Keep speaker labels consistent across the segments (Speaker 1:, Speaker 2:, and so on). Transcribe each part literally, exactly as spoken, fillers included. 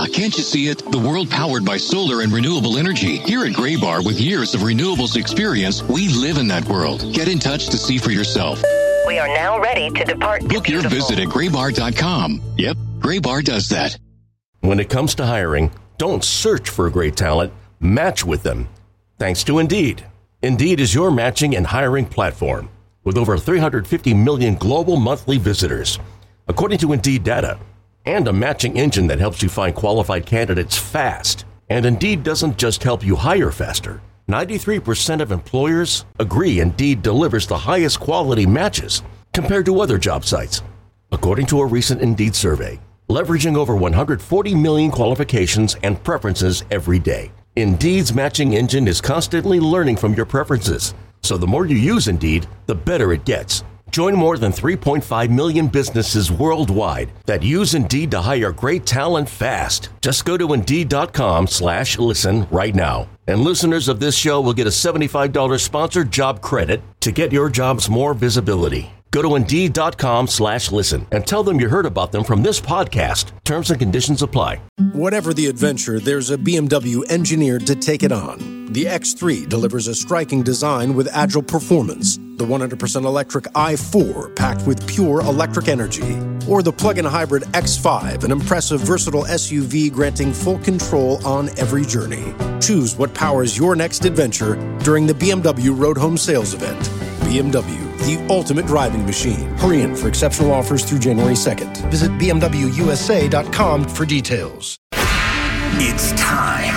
Speaker 1: can't you see it? The world powered by solar and renewable energy. Here at Graybar, with years of renewables experience, we live in that world. Get in touch to see for yourself.
Speaker 2: We are now ready to depart.
Speaker 1: Book your visit at graybar dot com. Yep, Graybar does that.
Speaker 3: When it comes to hiring, don't search for great talent, match with them. Thanks to Indeed. Indeed is your matching and hiring platform with over three hundred fifty million global monthly visitors, according to Indeed data, and a matching engine that helps you find qualified candidates fast. And Indeed doesn't just help you hire faster. ninety-three percent of employers agree Indeed delivers the highest quality matches compared to other job sites, according to a recent Indeed survey, leveraging over one hundred forty million qualifications and preferences every day. Indeed's matching engine is constantly learning from your preferences, so the more you use Indeed, the better it gets. Join more than three point five million businesses worldwide that use Indeed to hire great talent fast. Just go to Indeed.com slash listen right now. And listeners of this show will get a seventy-five dollars sponsored job credit to get your jobs more visibility. Go to Indeed.com slash listen and tell them you heard about them from this podcast. Terms and conditions apply.
Speaker 4: Whatever the adventure, there's a B M W engineered to take it on. The X three delivers a striking design with agile performance. The one hundred percent electric i four packed with pure electric energy. Or the plug-in hybrid X five, an impressive versatile S U V granting full control on every journey. Choose what powers your next adventure during the B M W Road Home Sales Event. B M W, the ultimate driving machine. Hurry in for exceptional offers through January second. Visit B M W U S A dot com for details.
Speaker 5: It's time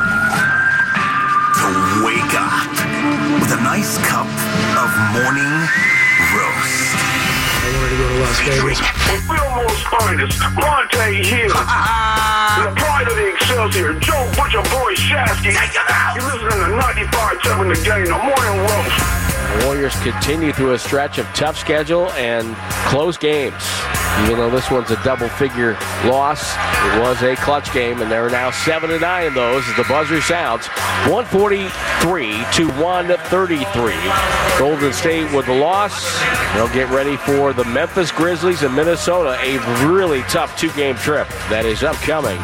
Speaker 5: to wake up with a nice cup of morning roast.
Speaker 6: I wanted to go to Las Vegas.
Speaker 7: With Fillmore's finest, Monte Hill. The pride of the Excelsior, Joe Butcher Boy Shasky. You're listening to ninety-five point seven The Game, the morning roast.
Speaker 8: The Warriors continue through a stretch of tough schedule and close games. Even though this one's a double-figure loss, it was a clutch game, and they're now seven and nine in those as the buzzer sounds. one forty-three to one thirty-three. Golden State with the loss. They'll get ready for the Memphis Grizzlies and Minnesota, a really tough two-game trip that is upcoming.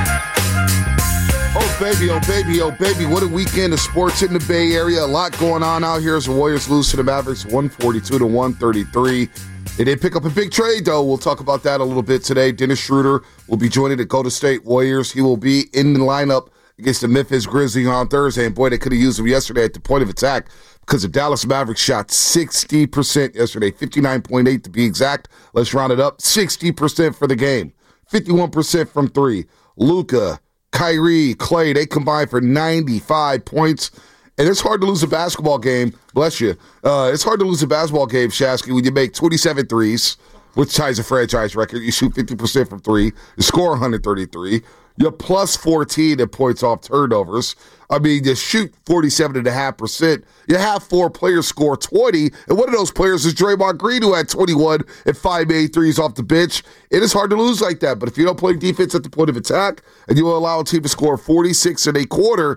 Speaker 9: Oh, baby, oh, baby, oh, baby. What a weekend of sports in the Bay Area. A lot going on out here as the Warriors lose to the Mavericks one forty-two to one thirty-three. They did pick up a big trade, though. We'll talk about that a little bit today. Dennis Schroeder will be joining the Golden State Warriors. He will be in the lineup against the Memphis Grizzlies on Thursday. And, boy, they could have used him yesterday at the point of attack because the Dallas Mavericks shot sixty percent yesterday, fifty-nine point eight to be exact. Let's round it up. sixty percent for the game, fifty-one percent from three. Luka, Kyrie, Clay, they combined for ninety-five points. And it's hard to lose a basketball game. Bless you. Uh, it's hard to lose a basketball game, Shasky, when you make twenty-seven threes, which ties a franchise record. You shoot fifty percent from three. You score one thirty-three. You're plus fourteen in points off turnovers. I mean, you shoot forty-seven point five percent. You have four players score twenty, and one of those players is Draymond Green, who had twenty-one and five made threes off the bench. It is hard to lose like that, but if you don't play defense at the point of attack and you allow a team to score forty-six and a quarter,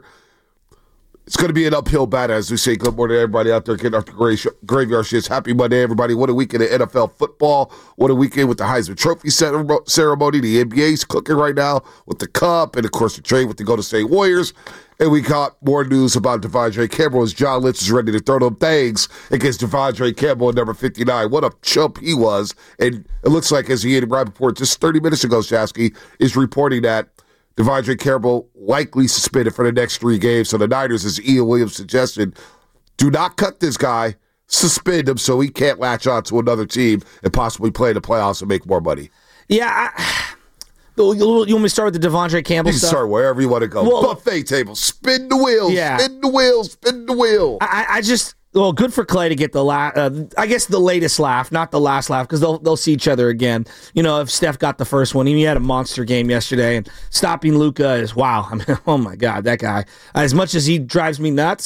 Speaker 9: it's going to be an uphill battle, as we say. Good morning to everybody out there getting off the gra- graveyard shits. Happy Monday, everybody. What a weekend of N F L football. What a weekend with the Heisman Trophy ceremony. The N B A's cooking right now with the Cup, and, of course, the trade with the Golden State Warriors. And we got more news about Devondre Campbell as John Lynch is ready to throw them things against Devondre Campbell at number fifty-nine. What a chump he was. And it looks like, as Ian Rappaport just thirty minutes ago, Shasky, is reporting that Devondre Campbell likely suspended for the next three games. So the Niners, as Ian Williams suggested, do not cut this guy, suspend him so he can't latch on to another team and possibly play in the playoffs and make more money.
Speaker 10: Yeah, I, you want me to start with the Devondre Campbell
Speaker 9: you can
Speaker 10: stuff?
Speaker 9: Start wherever you want to go. Well, buffet table, spin the wheels, yeah. spin the wheels, spin the wheel.
Speaker 10: I, I just... Well, good for Clay to get the la- uh, I guess the latest laugh, not the last laugh, because they'll they'll see each other again. You know, if Steph got the first one, he had a monster game yesterday, and stopping Luka is wow. I mean, oh my God, that guy. As much as he drives me nuts,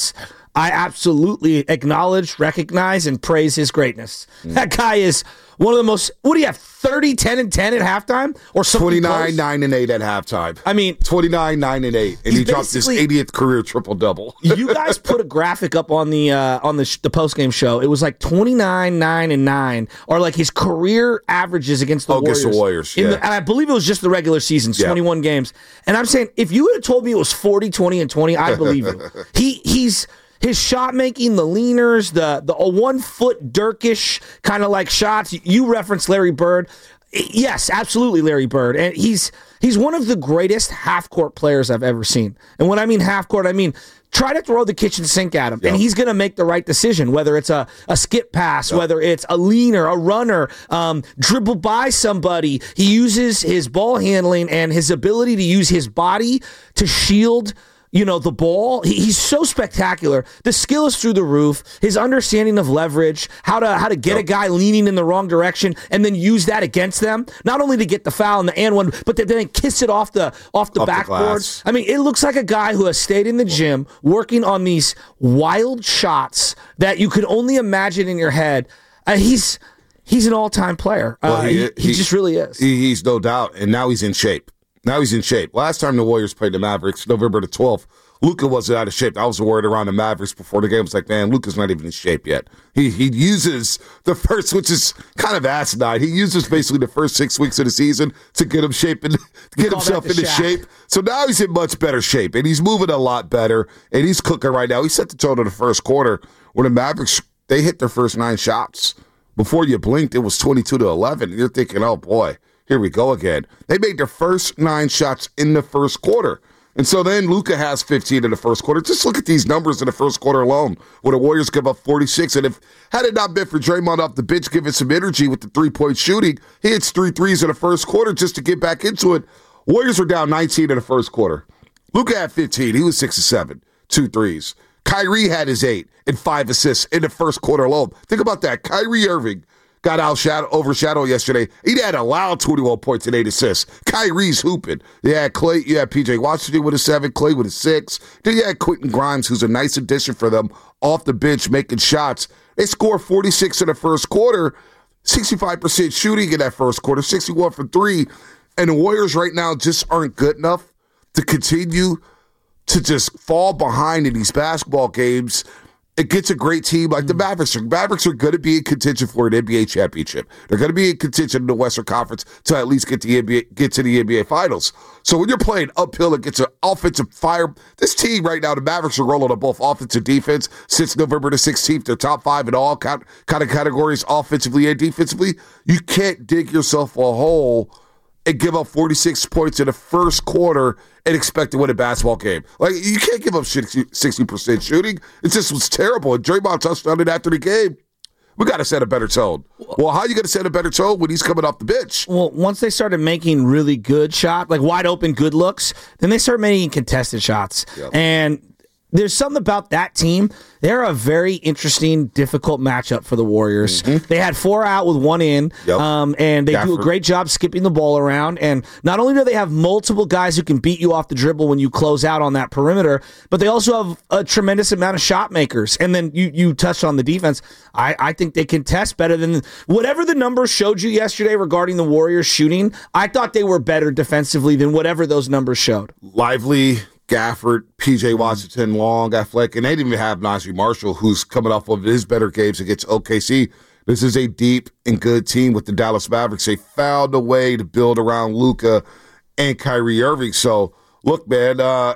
Speaker 10: I absolutely acknowledge, recognize, and praise his greatness. Mm. That guy is one of the most, what do you have, thirty, ten, and ten at halftime? Or something
Speaker 9: twenty-nine,
Speaker 10: close?
Speaker 9: nine, and eight at halftime.
Speaker 10: I mean,
Speaker 9: twenty-nine, nine, and eight. And he dropped his eightieth career triple-double.
Speaker 10: You guys put a graphic up on the uh, on the, sh- the postgame show. It was like twenty-nine, nine, and nine, or like his career averages against the
Speaker 9: oh,
Speaker 10: Warriors.
Speaker 9: Against the Warriors, yeah.
Speaker 10: The, and I believe it was just the regular season, yeah. twenty-one games. And I'm saying, if you would have told me it was forty, twenty, and twenty, I believe you. he He's... His shot making, the leaners, the the one foot Dirkish kind of like shots. You referenced Larry Bird. Yes, absolutely, Larry Bird. And he's he's one of the greatest half court players I've ever seen. And when I mean half court, I mean try to throw the kitchen sink at him, yep. and he's going to make the right decision, whether it's a, a skip pass, yep. whether it's a leaner, a runner, um, dribble by somebody. He uses his ball handling and his ability to use his body to shield You know, the ball, he, he's so spectacular. The skill is through the roof. His understanding of leverage, how to how to get yep. a guy leaning in the wrong direction and then use that against them, not only to get the foul and the and one, but to then kiss it off the off the off backboard. The I mean, it looks like a guy who has stayed in the gym working on these wild shots that you could only imagine in your head. Uh, he's he's an all-time player. Uh, well, he, he, he, he just really is.
Speaker 9: He, he's no doubt, and now he's in shape. Now he's in shape. Last time the Warriors played the Mavericks, November the twelfth, Luka wasn't out of shape. I was worried around the Mavericks before the game. I was like, man, Luka's not even in shape yet. He he uses the first, which is kind of asinine. He uses basically the first six weeks of the season to get him shape and get himself into shape. So now he's in much better shape, and he's moving a lot better, and he's cooking right now. He set the tone in the first quarter when the Mavericks, they hit their first nine shots. Before you blinked, it was twenty-two to eleven. And you're thinking, oh, boy. Here we go again. They made their first nine shots in the first quarter. And so then Luka has fifteen in the first quarter. Just look at these numbers in the first quarter alone, where the Warriors give up forty-six. And if had it not been for Draymond off the bench giving some energy with the three-point shooting, he hits three threes in the first quarter just to get back into it. Warriors were down nineteen in the first quarter. Luka had fifteen. He was six and seven, two threes. Kyrie had his eight and five assists in the first quarter alone. Think about that. Kyrie Irving got outshadow, overshadowed yesterday. He had allowed twenty-one points and eight assists. Kyrie's hooping. You had Clay, you had P J Washington with a seven, Clay with a six. Then you had Quentin Grimes, who's a nice addition for them, off the bench making shots. They scored forty-six in the first quarter, sixty-five percent shooting in that first quarter, sixty-one for three. And the Warriors right now just aren't good enough to continue to just fall behind in these basketball games. It gets a great team like the Mavericks. The Mavericks are going to be in contention for an N B A championship. They're going to be in contention in the Western Conference to at least get the N B A, get to the N B A Finals. So when you're playing uphill against an offensive fire, this team right now, the Mavericks are rolling on both offense and defense since November the sixteenth. They're top five in all kind of categories, offensively and defensively. You can't dig yourself a hole and give up forty-six points in the first quarter and expect to win a basketball game. Like, you can't give up sixty percent shooting. It just was terrible. And Draymond touched on it after the game. We got to set a better tone. Well, how are you going to set a better tone when he's coming off the bench?
Speaker 10: Well, once they started making really good shots, like wide open good looks, then they started making contested shots. Yep. And there's something about that team. They're a very interesting, difficult matchup for the Warriors. Mm-hmm. They had four out with one in, yep. um, and they Gafford. do a great job skipping the ball around. And not only do they have multiple guys who can beat you off the dribble when you close out on that perimeter, but they also have a tremendous amount of shot makers. And then you you touched on the defense. I, I think they contest better than whatever the numbers showed you yesterday regarding the Warriors shooting. I thought they were better defensively than whatever those numbers showed.
Speaker 9: Lively, Gafford, P J Washington, Long, Athletic, and they didn't even have Najee Marshall, who's coming off of his better games against O K C. This is a deep and good team with the Dallas Mavericks. They found a way to build around Luka and Kyrie Irving. So, look, man, uh,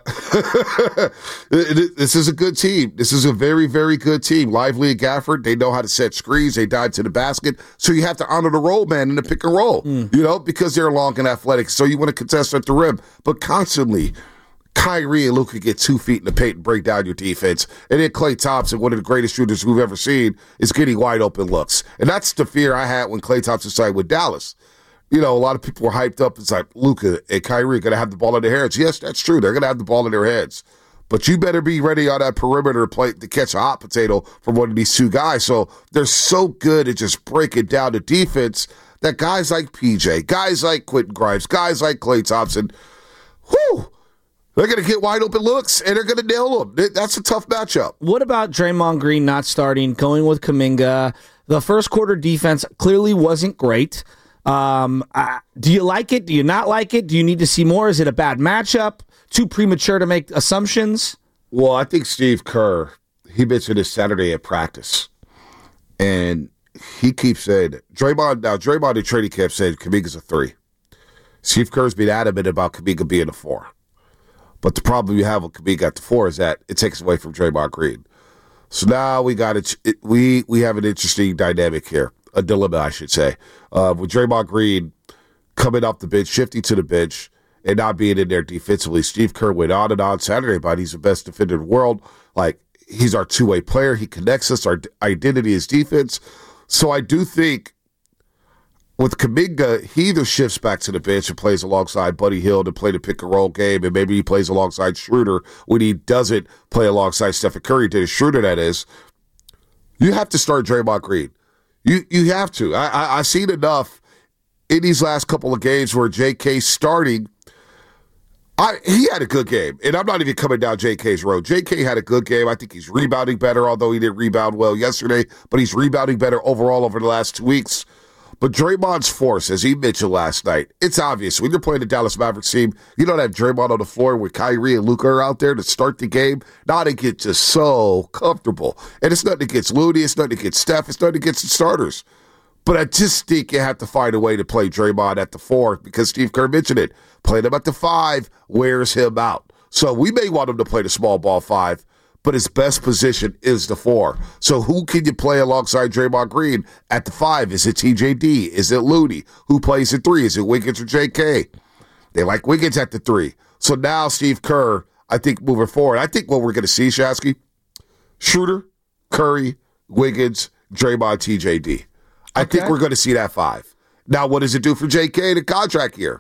Speaker 9: this is a good team. This is a very, very good team. Lively and Gafford, they know how to set screens. They dive to the basket. So you have to honor the roll man in the pick and roll, mm. you know, because they're long and athletic. So you want to contest at the rim. But constantly, Kyrie and Luka get two feet in the paint and break down your defense. And then Klay Thompson, one of the greatest shooters we've ever seen, is getting wide open looks. And that's the fear I had when Klay Thompson signed with Dallas. You know, a lot of people were hyped up. It's like, Luka and Kyrie are going to have the ball in their heads. Yes, that's true. They're going to have the ball in their heads. But you better be ready on that perimeter play to catch a hot potato from one of these two guys. So they're so good at just breaking down the defense that guys like P J, guys like Quentin Grimes, guys like Klay Thompson, whew, They're going to get wide open looks, and they're going to nail them. That's a tough matchup.
Speaker 10: What about Draymond Green not starting, going with Kuminga? The first quarter defense clearly wasn't great. Um, uh, do you like it? Do you not like it? Do you need to see more? Is it a bad matchup? Too premature to make assumptions?
Speaker 9: Well, I think Steve Kerr, he mentioned this Saturday at practice, and he keeps saying it. Draymond, now Draymond in training camp said Kuminga's a three. Steve Kerr's been adamant about Kuminga being a four. But the problem you have with Kuminga at the four is that it takes away from Draymond Green. So now we got it, it. We we have an interesting dynamic here, a dilemma, I should say, uh, with Draymond Green coming off the bench, shifting to the bench, and not being in there defensively. Steve Kerr went on and on Saturday about he's the best defender in the world. Like, he's our two-way player. He connects us. Our identity is defense. So I do think with Kuminga, he either shifts back to the bench and plays alongside Buddy Hield to play the pick-and-roll game, and maybe he plays alongside Schroeder when he doesn't play alongside Stephen Curry. Dennis Schroeder, that is. You have to start Draymond Green. You you have to. I, I, I've seen enough in these last couple of games where J K's starting. I, he had a good game, and I'm not even coming down J K's road. J K had a good game. I think he's rebounding better, although he didn't rebound well yesterday, but he's rebounding better overall over the last two weeks. But Draymond's force, as he mentioned last night, it's obvious. When you're playing the Dallas Mavericks team, you don't have Draymond on the floor with Kyrie and Luka are out there to start the game. Now they get just so comfortable. And it's nothing against Looney. It's nothing against Steph. It's nothing against the starters. But I just think you have to find a way to play Draymond at the four because Steve Kerr mentioned it. Playing him at the five wears him out. So we may want him to play the small ball five, but his best position is the four. So who can you play alongside Draymond Green at the five? Is it T J D? Is it Looney? Who plays at three? Is it Wiggins or J K? They like Wiggins at the three. So now Steve Kerr, I think moving forward, I think what we're going to see, Shasky, Schroeder, Curry, Wiggins, Draymond, T J D. I okay. think we're going to see that five. Now, what does it do for J K in the contract year?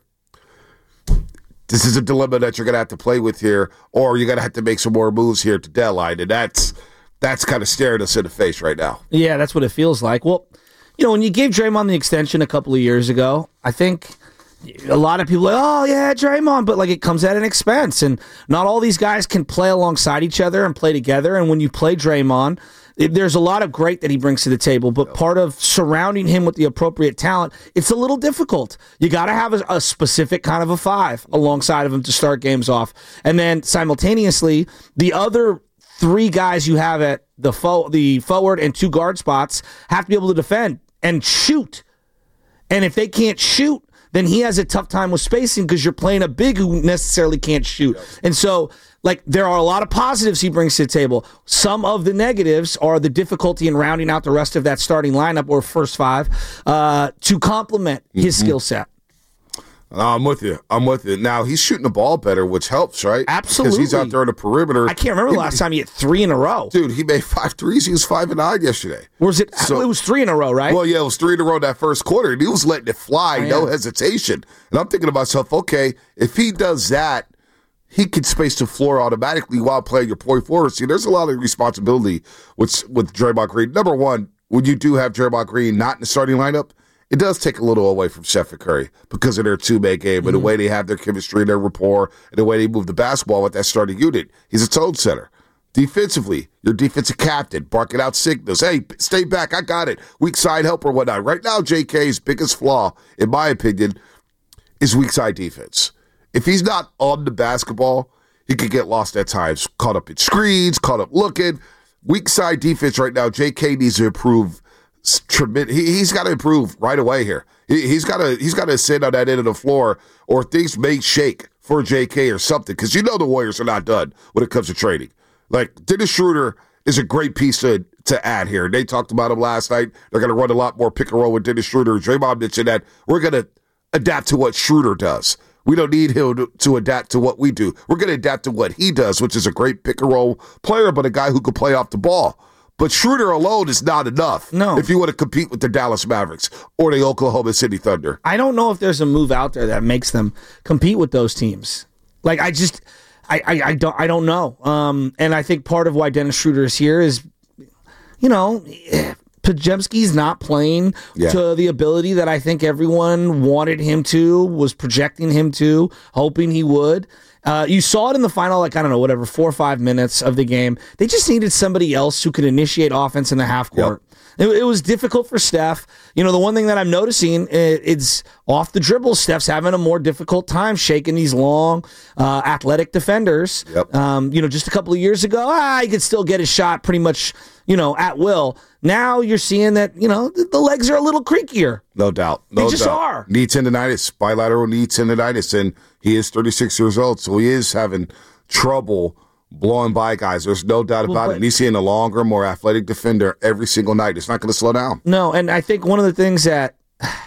Speaker 9: This is a dilemma that you're going to have to play with here, or you're going to have to make some more moves here to deadline, and that's that's kind of staring us in the face right now.
Speaker 10: Yeah, that's what it feels like. Well, you know, when you gave Draymond the extension a couple of years ago, I think a lot of people are like, oh, yeah, Draymond, but like it comes at an expense, and not all these guys can play alongside each other and play together, and when you play Draymond, there's a lot of great that he brings to the table, but part of surrounding him with the appropriate talent, it's a little difficult. You got to have a, a specific kind of a five alongside of him to start games off. And then simultaneously, the other three guys you have at the fo- the forward and two guard spots have to be able to defend and shoot. And if they can't shoot, then he has a tough time with spacing because you're playing a big who necessarily can't shoot. And so, like, there are a lot of positives he brings to the table. Some of the negatives are the difficulty in rounding out the rest of that starting lineup or first five uh, to complement his mm-hmm. skill set.
Speaker 9: I'm with you. I'm with you. Now, he's shooting the ball better, which helps, right?
Speaker 10: Absolutely.
Speaker 9: Because he's out there on the perimeter.
Speaker 10: I can't remember the last time he hit three in a row.
Speaker 9: Dude, he made five threes. He was five and nine yesterday.
Speaker 10: Was it? So, it was three in a row, right?
Speaker 9: Well, yeah, it was three in a row that first quarter, and he was letting it fly, oh, no yeah. hesitation. And I'm thinking to myself, okay, if he does that, he can space the floor automatically while playing your point forward. See, there's a lot of responsibility with, with Draymond Green. Number one, when you do have Draymond Green not in the starting lineup, it does take a little away from Stephen Curry because of their two-man game mm-hmm. and the way they have their chemistry and their rapport and the way they move the basketball with that starting unit. He's a tone setter. Defensively, your defensive captain, barking out signals. Hey, stay back, I got it. Weak side help or whatnot. Right now, J K's biggest flaw, in my opinion, is weak side defense. If he's not on the basketball, he could get lost at times, caught up in screens, caught up looking. Weak side defense right now, J K needs to improve. Tremendous. He, he's got to improve right away here. He, he's got to he's got to sit on that end of the floor, or things may shake for J K or something. Because you know the Warriors are not done when it comes to trading. Like Dennis Schroeder is a great piece to to add here. They talked about him last night. They're going to run a lot more pick and roll with Dennis Schroeder. Draymond mentioned that we're going to adapt to what Schroeder does. We don't need him to, to adapt to what we do. We're going to adapt to what he does, which is a great pick and roll player, but a guy who can play off the ball. But Schroeder alone is not enough
Speaker 10: no.
Speaker 9: if you want to compete with the Dallas Mavericks or the Oklahoma City Thunder.
Speaker 10: I don't know if there's a move out there that makes them compete with those teams. Like, I just, I, I, I don't I don't know. Um, and I think part of why Dennis Schroeder is here is, you know, Pajemski's not playing
Speaker 9: Yeah.
Speaker 10: to the ability that I think everyone wanted him to, was projecting him to, hoping he would. Uh, you saw it in the final, like, I don't know, whatever, four or five minutes of the game. They just needed somebody else who could initiate offense in the half court. Yep. It, it was difficult for Steph. You know, the one thing that I'm noticing, it, it's off the dribble. Steph's having a more difficult time shaking these long, uh, athletic defenders.
Speaker 9: Yep.
Speaker 10: Um, you know, just a couple of years ago, ah, he could still get his shot pretty much, you know, at will. Now you're seeing that, you know, the legs are a little creakier.
Speaker 9: No doubt. No
Speaker 10: they just
Speaker 9: doubt.
Speaker 10: are.
Speaker 9: Knee tendonitis, bilateral knee tendonitis, and he is thirty-six years old, so he is having trouble blowing by guys. There's no doubt about well, it. And he's seeing a longer, more athletic defender every single night. It's not going to slow down.
Speaker 10: No, and I think one of the things that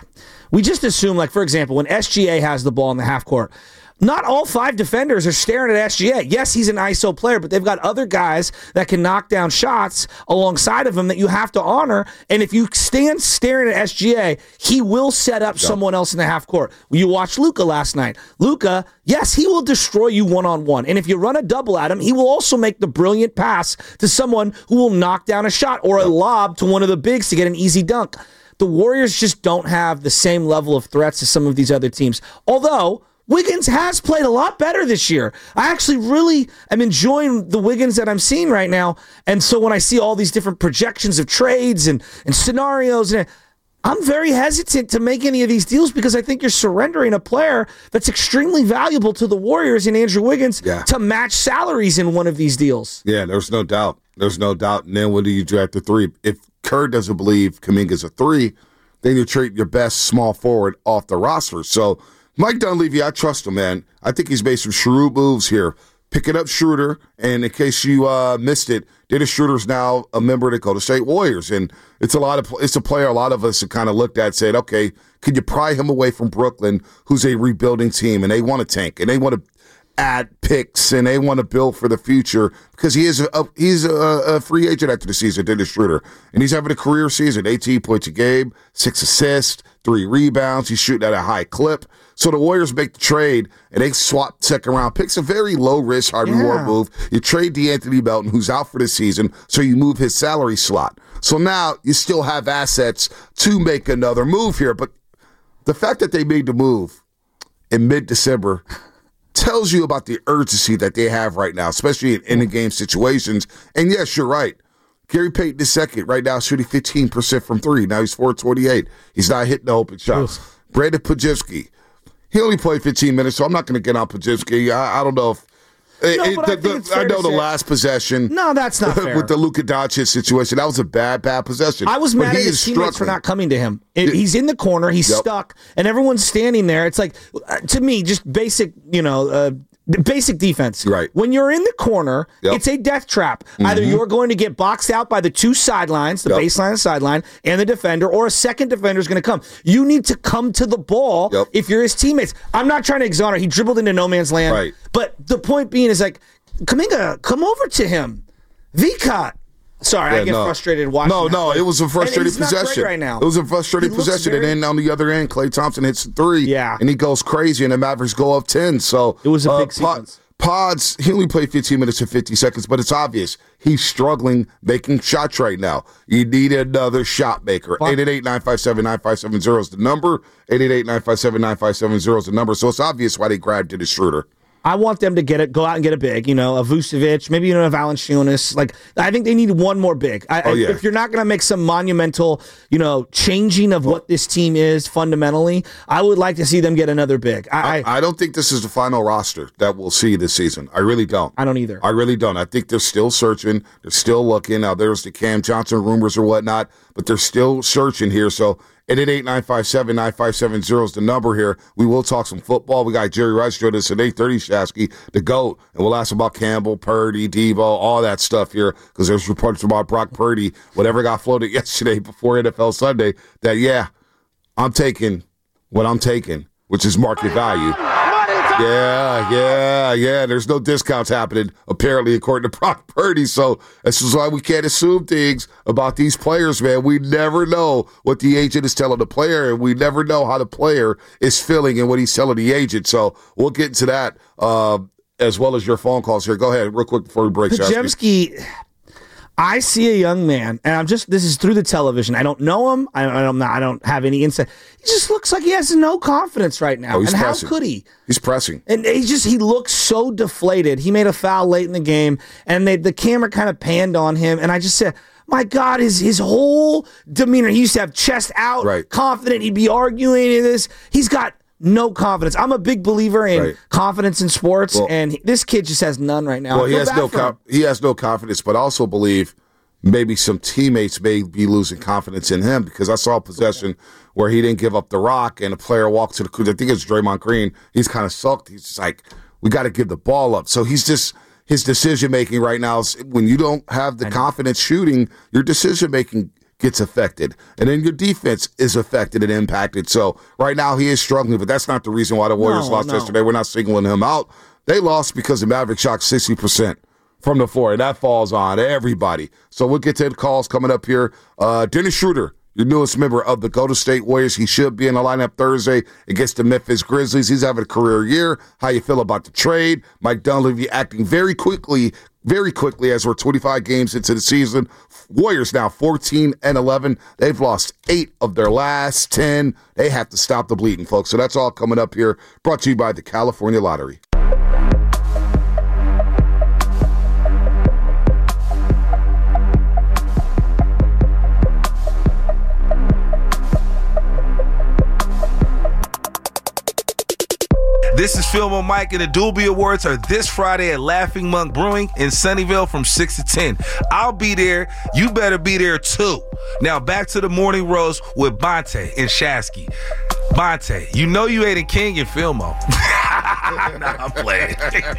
Speaker 10: we just assume, like, for example, when S G A has the ball in the half court, not all five defenders are staring at S G A. Yes, he's an I S O player, but they've got other guys that can knock down shots alongside of him that you have to honor. And if you stand staring at S G A, he will set up yep. someone else in the half court. You watched Luka last night. Luka, yes, he will destroy you one-on-one. And if you run a double at him, he will also make the brilliant pass to someone who will knock down a shot or a lob to one of the bigs to get an easy dunk. The Warriors just don't have the same level of threats as some of these other teams. Although Wiggins has played a lot better this year. I actually really am enjoying the Wiggins that I'm seeing right now. And so when I see all these different projections of trades and, and scenarios, and I'm very hesitant to make any of these deals because I think you're surrendering a player that's extremely valuable to the Warriors and Andrew Wiggins
Speaker 9: yeah.
Speaker 10: to match salaries in one of these deals.
Speaker 9: Yeah, there's no doubt. There's no doubt. And then what do you do after three? If Kerr doesn't believe Kuminga's a three, then you trade your best small forward off the roster. So Mike Dunleavy, I trust him, man. I think he's made some shrewd moves here. Picking up Schroeder, and in case you uh, missed it, Dennis Schroeder's now a member of the Golden State Warriors, and it's a lot of it's a player a lot of us have kind of looked at and said, okay, could you pry him away from Brooklyn, who's a rebuilding team, and they want to tank, and they want to add picks, and they want to build for the future because he is a, a he's a, a free agent after the season, Dennis Schroeder, and he's having a career season, eighteen points a game, six assists, three rebounds. He's shooting at a high clip. So the Warriors make the trade, and they swap second-round picks, a very low-risk, high-reward yeah. move. You trade DeAnthony Melton, who's out for the season, so you move his salary slot. So now you still have assets to make another move here. But the fact that they made the move in mid-December tells you about the urgency that they have right now, especially in in-the-game situations. And, yes, you're right. Gary Payton the second right now shooting fifteen percent from three. Now he's four twenty-eight. He's not hitting the open shots. Oof. Brandon Pajemski. He only played fifteen minutes, so I'm not going to get on Pajemski. I, I don't know if no, it, the, I, the, I know the say. last possession.
Speaker 10: No, that's not fair.
Speaker 9: With the Luka Doncic situation, that was a bad, bad possession.
Speaker 10: I was mad at his teammates for not coming to him. It, he's in the corner, he's yep. stuck, and everyone's standing there. It's like, uh, to me, just basic, you know, uh, basic defense.
Speaker 9: Right.
Speaker 10: When you're in the corner, yep. it's a death trap. Mm-hmm. Either you're going to get boxed out by the two sidelines, the yep. baseline and sideline, and the defender, or a second defender is going to come. You need to come to the ball yep. if you're his teammates. I'm not trying to exonerate. He dribbled into no man's land.
Speaker 9: Right.
Speaker 10: But the point being is, like, Kuminga, come over to him. V-Cut. Sorry, yeah, I get
Speaker 9: no.
Speaker 10: frustrated watching
Speaker 9: No,
Speaker 10: that
Speaker 9: no,
Speaker 10: play.
Speaker 9: it was a frustrating possession.
Speaker 10: Right now.
Speaker 9: It was a frustrating possession. Very... And then on the other end, Klay Thompson hits a three.
Speaker 10: Yeah.
Speaker 9: And he goes crazy, and the Mavericks go up ten. So
Speaker 10: it was a
Speaker 9: uh,
Speaker 10: big sequence.
Speaker 9: Pods, he only played fifteen minutes and fifty seconds, but it's obvious he's struggling making shots right now. You need another shot maker. eight eight eight, nine five seven, nine five seven zero is the number. eight eight eight, nine five seven, nine five seven zero is the number. So it's obvious why they grabbed Dennis Schroeder.
Speaker 10: I want them to get it, go out and get a big, you know, a Vucevic, maybe, you know, a Valanciunas. Like, I think they need one more big. I,
Speaker 9: oh, yeah.
Speaker 10: If you're not going to make some monumental, you know, changing of what this team is fundamentally, I would like to see them get another big. I,
Speaker 9: I, I don't think this is the final roster that we'll see this season. I really don't.
Speaker 10: I don't either.
Speaker 9: I really don't. I think they're still searching. They're still looking. Now, there's the Cam Johnson rumors or whatnot, but they're still searching here. So, eight eight eight, nine five seven, nine five seven zero is the number here. We will talk some football. We got Jerry Rice joining us at eight thirty, Shasky, the GOAT, and we'll ask about Campbell, Purdy, Devo, all that stuff here, because there's reports about Brock Purdy, whatever got floated yesterday before N F L Sunday, that, yeah, I'm taking what I'm taking, which is market value. Yeah, yeah, yeah. There's no discounts happening, apparently, according to Brock Purdy. So this is why we can't assume things about these players, man. We never know what the agent is telling the player, and we never know how the player is feeling and what he's telling the agent. So we'll get into that uh, as well as your phone calls here. Go ahead, real quick before we break.
Speaker 10: Pajemski, I see a young man, and I'm just, this is through the television. I don't know him. I, I, don't, I don't have any insight. He just looks like he has no confidence right now.
Speaker 9: Oh, he's
Speaker 10: and
Speaker 9: pressing.
Speaker 10: How could he?
Speaker 9: He's pressing.
Speaker 10: And he just, he looks so deflated. He made a foul late in the game, and they, the camera kind of panned on him, and I just said, my God, his his whole demeanor, he used to have chest out,
Speaker 9: right.
Speaker 10: confident. He'd be arguing in this. He's got no confidence. I'm a big believer in
Speaker 9: right.
Speaker 10: confidence in sports, well, and he, this kid just has none right now.
Speaker 9: Well, he has no com- he has no confidence, but I also believe maybe some teammates may be losing confidence in him because I saw a possession where he didn't give up the rock, and a player walked to the – I think it's Draymond Green. He's kind of sulked. He's just like, we got to give the ball up. So he's just – his decision-making right now is when you don't have the confidence shooting, your decision-making – gets affected, and then your defense is affected and impacted. So right now he is struggling, but that's not the reason why the Warriors
Speaker 10: no,
Speaker 9: lost
Speaker 10: no.
Speaker 9: yesterday. We're not singling him out. They lost because the Mavericks shot sixty percent from the floor, and that falls on everybody. So we'll get to the calls coming up here. Uh, Dennis Schroeder, your newest member of the Golden State Warriors. He should be in the lineup Thursday against the Memphis Grizzlies. He's having a career year. How you feel about the trade? Mike Dunleavy acting very quickly Very quickly, as we're twenty-five games into the season. Warriors now fourteen and eleven. They've lost eight of their last ten. They have to stop the bleeding, folks. So that's all coming up here. Brought to you by the California Lottery.
Speaker 11: This is Philmo Mike, and the Doobie Awards are this Friday at Laughing Monk Brewing in Sunnyvale from six to ten. I'll be there. You better be there, too. Now, back to the Morning Roast with Bonte and Shasky. Bonte, you know you ain't a king in Philmo. Nah, I'm playing.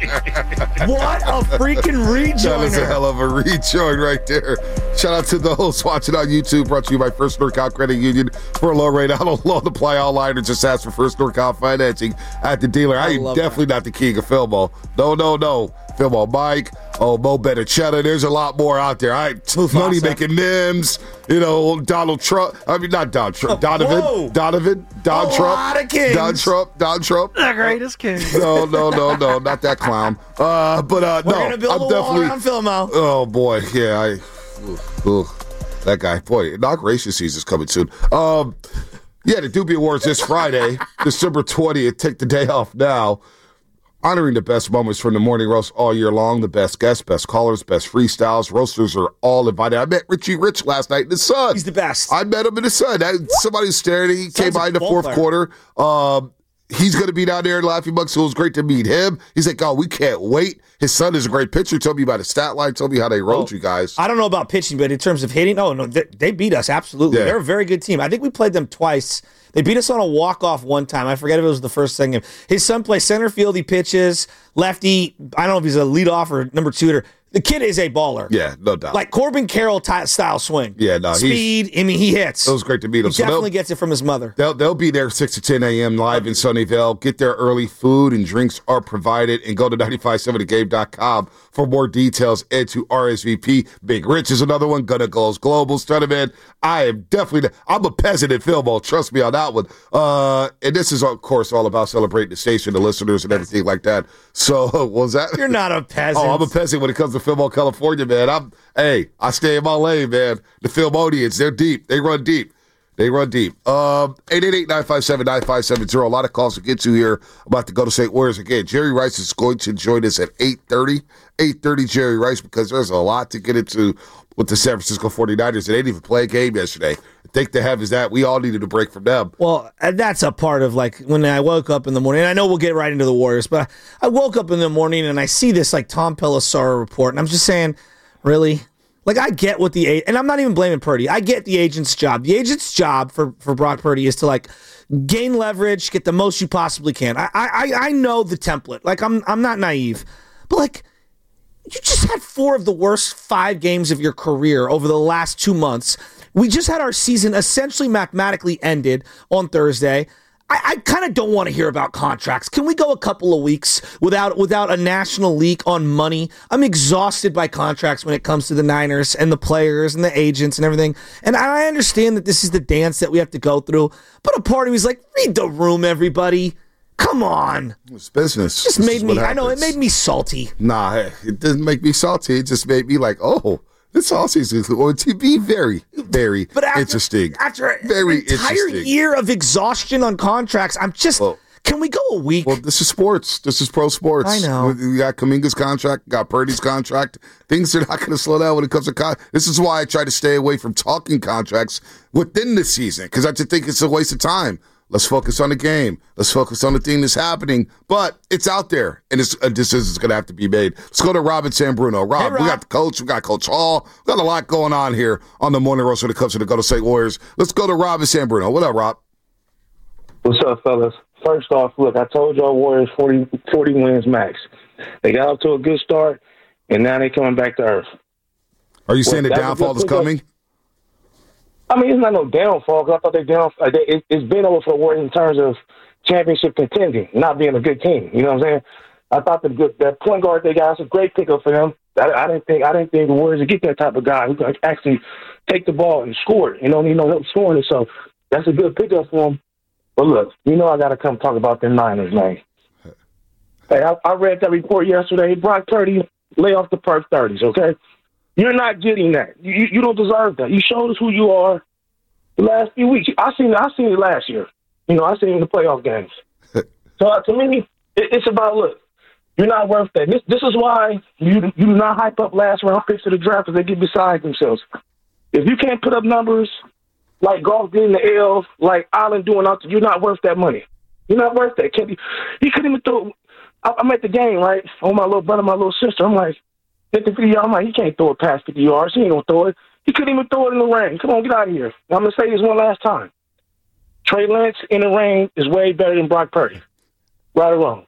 Speaker 10: What a freaking rejoiner.
Speaker 9: That is a hell of a rejoin right there. Shout out to those watching on YouTube. Brought to you by First NorCal Credit Union. For a low rate, I don't loan, apply online, or just ask for First NorCal financing at the dealer. I, I am definitely that. not the king of Philmo. No, no, no. Philmo Mike. Oh, Mo Better Cheddar. There's a lot more out there. I money making Mims. You know, Donald Trump. I mean, not Donald Trump. Donovan.
Speaker 10: Whoa.
Speaker 9: Donovan. Don
Speaker 10: a
Speaker 9: Trump.
Speaker 10: Lot of kings.
Speaker 9: Don Trump. Don Trump.
Speaker 6: The greatest king.
Speaker 9: No, no, no, no. Not that clown. Uh, but uh,
Speaker 10: We're
Speaker 9: no.
Speaker 10: gonna build
Speaker 9: I'm
Speaker 10: a
Speaker 9: definitely.
Speaker 10: wall around Philmo.
Speaker 9: Oh boy, yeah. I. Ugh, ugh, that guy. Boy, inauguration season's coming soon. Um, yeah, the Doobie Awards this Friday, December twentieth. Take the day off now. Honoring the best moments from the Morning Roast all year long. The best guests, best callers, best freestyles. Roasters are all invited. I met Richie Rich last night in the sun.
Speaker 10: He's the best.
Speaker 9: I met him in the sun. I, somebody stared at him. He came by in the fourth player. quarter. Um, he's going to be down there in Laughing Monk, so it was great to meet him. He's like, oh, we can't wait. His son is a great pitcher. Told me about his stat line. Told me how they rolled oh, you guys.
Speaker 10: I don't know about pitching, but in terms of hitting, oh, no, they, they beat us, absolutely. Yeah. They're a very good team. I think we played them twice. They beat us on a walk-off one time. I forget if it was the first second game. His son plays center field. He pitches. Lefty, I don't know if he's a leadoff or number two hitter. The kid is a baller.
Speaker 9: Yeah, no doubt.
Speaker 10: Like Corbin Carroll ty- style swing.
Speaker 9: Yeah, no.
Speaker 10: Speed, I mean, he hits.
Speaker 9: It was great to meet him.
Speaker 10: He so definitely gets it from his mother.
Speaker 9: They'll, they'll be there six to ten a.m. live in Sunnyvale. Get there early. Food and drinks are provided. And go to nine five seven the game dot com for more details and to R S V P. Big Rich is another one. Gonna Goes Global. Stuntman. I am definitely, I'm a peasant in Philmo. Trust me on that one. Uh, and this is, of course, all about celebrating the station, the listeners, and everything like that. So, what was that?
Speaker 10: You're not a peasant.
Speaker 9: Oh, I'm a peasant when it comes to Philmo, California, man. I'm, hey, I stay in my lane, man. The Philmonians, they're deep. They run deep. They run deep. Um, eight eight eight, nine five seven, nine five seven zero. A lot of calls to get to here about the Golden State Warriors. Again, Jerry Rice is going to join us at eight thirty. eight thirty, Jerry Rice, because there's a lot to get into with the San Francisco forty-niners. They didn't even play a game yesterday. I think the have is that we all needed a break from them.
Speaker 10: Well, that's a part of, like, when I woke up in the morning, and I know we'll get right into the Warriors, but I woke up in the morning and I see this, like, Tom Pelissero report, and I'm just saying, really? Like, I get what the, and I'm not even blaming Purdy. I get the agent's job. The agent's job for, for Brock Purdy is to, like, gain leverage, get the most you possibly can. I I I know the template. Like, I'm I'm not naive. But, like, you just had four of the worst five games of your career over the last two months. We just had our season essentially mathematically ended on Thursday. I, I kind of don't want to hear about contracts. Can we go a couple of weeks without without a national leak on money? I'm exhausted by contracts when it comes to the Niners and the players and the agents and everything. And I understand that this is the dance that we have to go through. But a part of me is like, read the room, everybody. Come on.
Speaker 9: It's business.
Speaker 10: It just
Speaker 9: this
Speaker 10: made me, I know, it made me salty.
Speaker 9: Nah, it didn't make me salty. It just made me like, oh, This offseason is going to be very, very
Speaker 10: but after,
Speaker 9: interesting.
Speaker 10: After
Speaker 9: very
Speaker 10: an entire
Speaker 9: interesting.
Speaker 10: year of exhaustion on contracts, I'm just. Well, can we go a week?
Speaker 9: Well, this is sports. This is pro sports.
Speaker 10: I know.
Speaker 9: We got Kuminga's contract, got Purdy's contract. Things are not going to slow down when it comes to con- This is why I try to stay away from talking contracts within the season, because I just think it's a waste of time. Let's focus on the game. Let's focus on the thing that's happening. But it's out there, and it's, a decision is going to have to be made. Let's go to Rob and San Bruno. Rob, hey, Rob, we got the coach. We got Coach Hall. We got a lot going on here on the Morning Roast when it comes to the Golden State Warriors. Let's go to Rob and San Bruno. What up, Rob?
Speaker 12: What's up, fellas? First off, look, I told y'all Warriors forty, forty wins max. They got off to a good start, and now they're coming back to earth.
Speaker 9: Are you saying well, the downfall is coming?
Speaker 12: I mean, it's not no downfall, because I thought they down. It, it's been over for Warriors in terms of championship contending, not being a good team. You know what I'm saying? I thought the good, that point guard they got was a great pickup for them. I, I didn't think I didn't think the Warriors would get that type of guy who could actually take the ball and score it. You don't need no help scoring it, so that's a good pickup for them. But look, you know I got to come talk about the Niners, man. Hey, I, I read that report yesterday. Brock Purdy, lay off the perk thirties, okay? You're not getting that. You, you don't deserve that. You showed us who you are the last few weeks. I seen I seen it last year. You know, I seen it in the playoff games. So uh, to me, it, it's about, look, you're not worth that. This, this is why you, you do not hype up last round picks of the draft because they get beside themselves. If you can't put up numbers like Golf did in the L, like Allen doing out, you're not worth that money. You're not worth that. Can't be, he couldn't even throw. I, I'm at the game, right? On my little brother, my little sister. I'm like, fifty yards. I'm like, he can't throw it past fifty yards. He ain't gonna throw it. He couldn't even throw it in the rain. Come on, get out of here. Now, I'm gonna say this one last time. Trey Lance in the rain is way better than Brock Purdy. Right or wrong?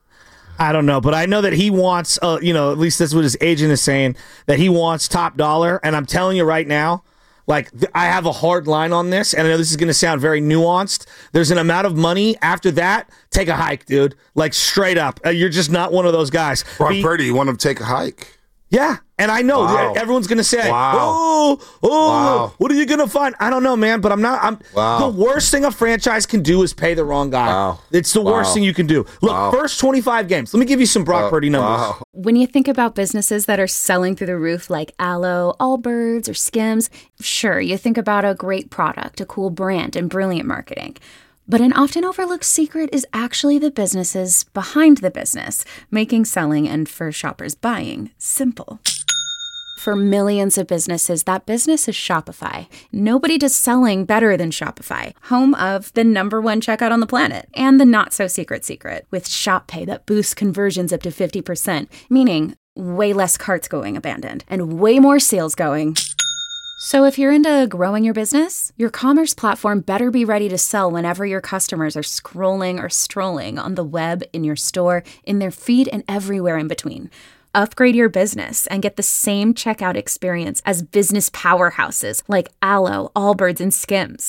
Speaker 10: I don't know, but I know that he wants, uh, you know, at least that's what his agent is saying, that he wants top dollar. And I'm telling you right now, like, th- I have a hard line on this, and I know this is going to sound very nuanced. There's an amount of money. After that, take a hike, dude. Like, straight up. Uh, you're just not one of those guys.
Speaker 9: Brock Be- Purdy, you want him to take a hike?
Speaker 10: Yeah, and I know
Speaker 9: wow.
Speaker 10: everyone's going to say,
Speaker 9: wow.
Speaker 10: oh, oh,
Speaker 9: wow.
Speaker 10: what are you going to find? I don't know, man, but I'm not. I'm
Speaker 9: wow.
Speaker 10: The worst thing a franchise can do is pay the wrong guy.
Speaker 9: Wow.
Speaker 10: It's the
Speaker 9: wow.
Speaker 10: worst thing you can do. Look,
Speaker 9: wow.
Speaker 10: first twenty-five games. Let me give you some Brock uh, Purdy numbers.
Speaker 9: Wow.
Speaker 13: When you think about businesses that are selling through the roof like Aloe, Allbirds, or Skims, sure, you think about a great product, a cool brand, and brilliant marketing. But an often overlooked secret is actually the businesses behind the business, making selling and for shoppers buying simple. For millions of businesses, that business is Shopify. Nobody does selling better than Shopify, home of the number one checkout on the planet and the not-so-secret secret with Shop Pay that boosts conversions up to fifty percent, meaning way less carts going abandoned and way more sales going. So if you're into growing your business, your commerce platform better be ready to sell whenever your customers are scrolling or strolling on the web, in your store, in their feed, and everywhere in between. Upgrade your business and get the same checkout experience as business powerhouses like Aloe, Allbirds, and Skims.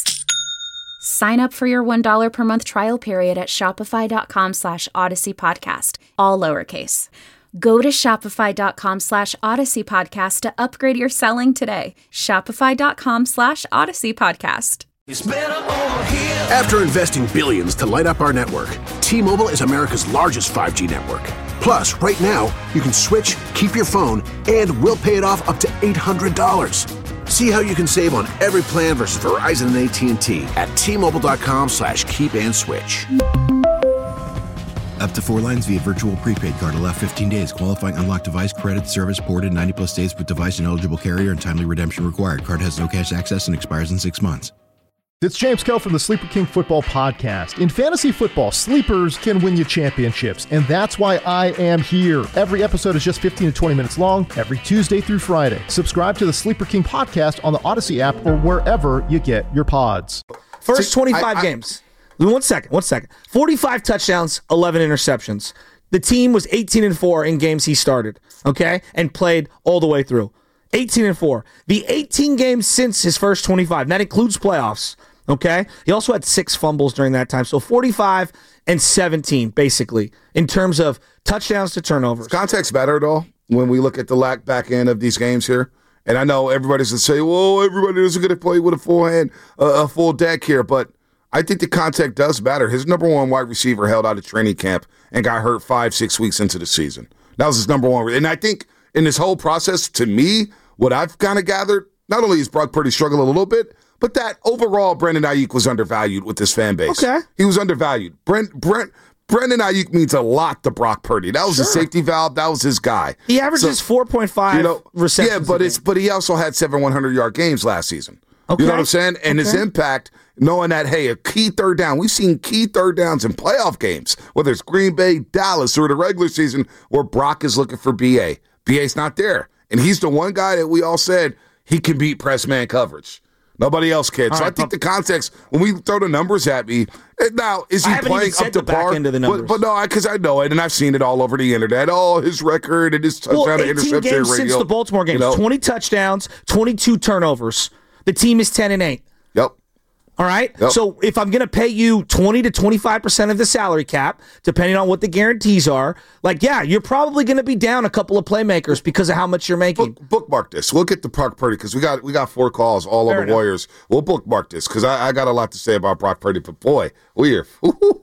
Speaker 13: Sign up for your one dollar per month trial period at shopify.com slash Odyssey Podcast, all lowercase. Go to shopify.com slash Odyssey Podcast to upgrade your selling today. Shopify.com slash Odyssey Podcast.
Speaker 14: After investing billions to light up our network, T-Mobile is America's largest five G network. Plus, right now, you can switch, keep your phone, and we'll pay it off up to eight hundred dollars. See how you can save on every plan versus Verizon and A T and T at T-Mobile.com slash keep and switch.
Speaker 15: Up to four lines via virtual prepaid card. Allow fifteen days. Qualifying unlocked device credit service ported ninety plus days with device and eligible carrier and timely redemption required. Card has no cash access and expires in six months.
Speaker 16: It's James Kell from the Sleeper King Football Podcast. In fantasy football, sleepers can win you championships, and that's why I am here. Every episode is just fifteen to twenty minutes long, every Tuesday through Friday. Subscribe to the Sleeper King Podcast on the Odyssey app or wherever you get your pods.
Speaker 10: First twenty-five I, I, games. One second, one second. forty-five touchdowns, eleven interceptions. The team was eighteen and four in games he started, okay, and played all the way through. eighteen and four. The eighteen games since his first twenty-five, that includes playoffs, okay? He also had six fumbles during that time, so forty-five and seventeen, basically, in terms of touchdowns to turnovers.
Speaker 9: Is context better, though, when we look at the lack back end of these games here? And I know everybody's going to say, well, everybody isn't going to play with a full hand, uh, a full deck here, but I think the context does matter. His number one wide receiver held out of training camp and got hurt five, six weeks into the season. That was his number one. And I think in this whole process, to me, what I've kind of gathered, not only is Brock Purdy struggling a little bit, but that overall Brandon Ayuk was undervalued with this fan base.
Speaker 10: Okay.
Speaker 9: He was undervalued. Brent, Brent, Brandon Ayuk means a lot to Brock Purdy. That was
Speaker 10: Sure.
Speaker 9: a safety valve. That was his guy.
Speaker 10: He averages
Speaker 9: So,
Speaker 10: four point five
Speaker 9: you know,
Speaker 10: receptions.
Speaker 9: Yeah, but
Speaker 10: a
Speaker 9: it's
Speaker 10: game.
Speaker 9: but he also had seven hundred-yard games last season.
Speaker 10: Okay.
Speaker 9: You know what I'm saying? And his
Speaker 10: Okay.
Speaker 9: impact, knowing that, hey, a key third down. We've seen key third downs in playoff games, whether it's Green Bay, Dallas, or the regular season, where Brock is looking for B A. B A's not there. And he's the one guy that we all said he can beat press man coverage. Nobody else can.
Speaker 10: All
Speaker 9: so
Speaker 10: right,
Speaker 9: I think the context, when we throw the numbers at me, eh, now, is he
Speaker 10: I haven't
Speaker 9: playing
Speaker 10: even said
Speaker 9: up to
Speaker 10: the back
Speaker 9: par?
Speaker 10: end of the numbers.
Speaker 9: But, but no, because I, I know it, and I've seen it all over the internet. Oh, his record and his
Speaker 10: Well,
Speaker 9: touchdown to
Speaker 10: eighteen
Speaker 9: interception
Speaker 10: games
Speaker 9: ratio.
Speaker 10: since the Baltimore games,
Speaker 9: You know?
Speaker 10: twenty touchdowns, twenty-two turnovers. The team is ten and eight.
Speaker 9: Yep.
Speaker 10: All right.
Speaker 9: Yep.
Speaker 10: So if I'm going to pay you twenty to twenty-five percent of the salary cap, depending on what the guarantees are, like, yeah, you're probably going to be down a couple of playmakers because of how much you're making.
Speaker 9: Book, bookmark this. We'll get to Brock Purdy because we got we got four calls all
Speaker 10: Fair
Speaker 9: over
Speaker 10: enough.
Speaker 9: Warriors. We'll bookmark this because I, I got a lot to say about Brock Purdy. But boy, we are.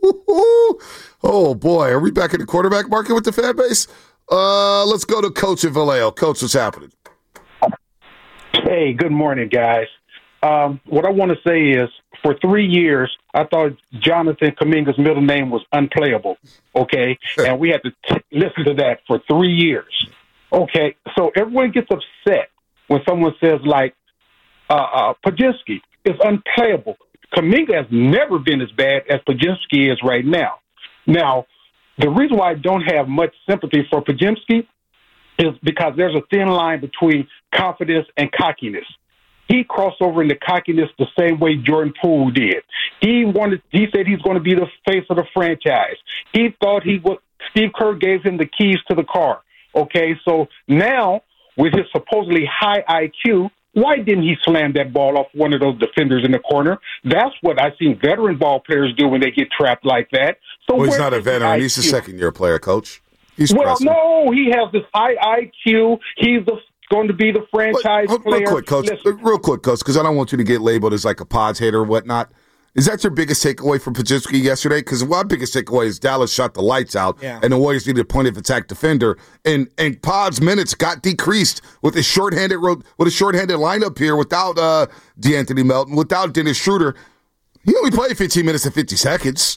Speaker 9: Oh boy, are we back in the quarterback market with the fan base? Uh, let's go to Coach in Vallejo. Coach, what's happening?
Speaker 17: Hey, good morning, guys. Um, what I want to say is, for three years, I thought Jonathan Kuminga's middle name was unplayable, okay? And we had to t- listen to that for three years. Okay, so everyone gets upset when someone says, like, uh, uh, Pajinski is unplayable. Kuminga has never been as bad as Pajinski is right now. Now, the reason why I don't have much sympathy for Pajinski is because there's a thin line between confidence and cockiness. He crossed over into cockiness the same way Jordan Poole did. He wanted. He said he's going to be the face of the franchise. He thought he was. Steve Kerr gave him the keys to the car. Okay, so now with his supposedly high I Q, why didn't he slam that ball off one of those defenders in the corner? That's what I've seen veteran ball players do when they get trapped like that. So
Speaker 9: Well, he's
Speaker 17: where
Speaker 9: not a
Speaker 17: is his
Speaker 9: veteran. He's a
Speaker 17: I Q?
Speaker 9: second-year player, Coach. He's
Speaker 17: well,
Speaker 9: pressing.
Speaker 17: no, he has this high I Q. He's the, going to be the franchise
Speaker 9: Real
Speaker 17: player.
Speaker 9: quick, Coach.
Speaker 17: Listen,
Speaker 9: Real quick, Coach, because I don't want you to get labeled as like a Pods hater or whatnot. Is that your biggest takeaway from Pajinski yesterday? Because my biggest takeaway is Dallas shot the lights out,
Speaker 10: Yeah.
Speaker 9: and the Warriors needed a point of attack defender, and and Pods' minutes got decreased with a shorthanded ro- with a shorthanded lineup here without uh, DeAnthony Melton, without Dennis Schroeder. He only played fifteen minutes and fifty seconds.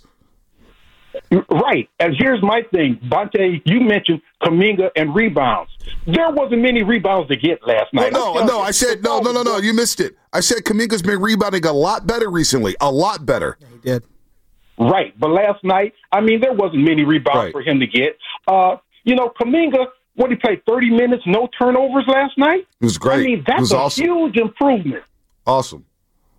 Speaker 17: right. And here's my thing. Bonte, you mentioned Kuminga and rebounds. There wasn't many rebounds to get last
Speaker 9: No,
Speaker 17: night.
Speaker 9: no, no. I said no, no, no, no. You missed it. I said Kuminga's been rebounding a lot better recently. A lot better.
Speaker 10: He did.
Speaker 17: Right. But last night, I mean, there wasn't many rebounds
Speaker 9: Right.
Speaker 17: for him to get. Uh, you know, Kuminga, what, he played thirty minutes, no turnovers last night?
Speaker 9: It was great.
Speaker 17: I mean,
Speaker 9: It
Speaker 17: that's
Speaker 9: was
Speaker 17: a
Speaker 9: awesome.
Speaker 17: huge improvement.
Speaker 9: Awesome.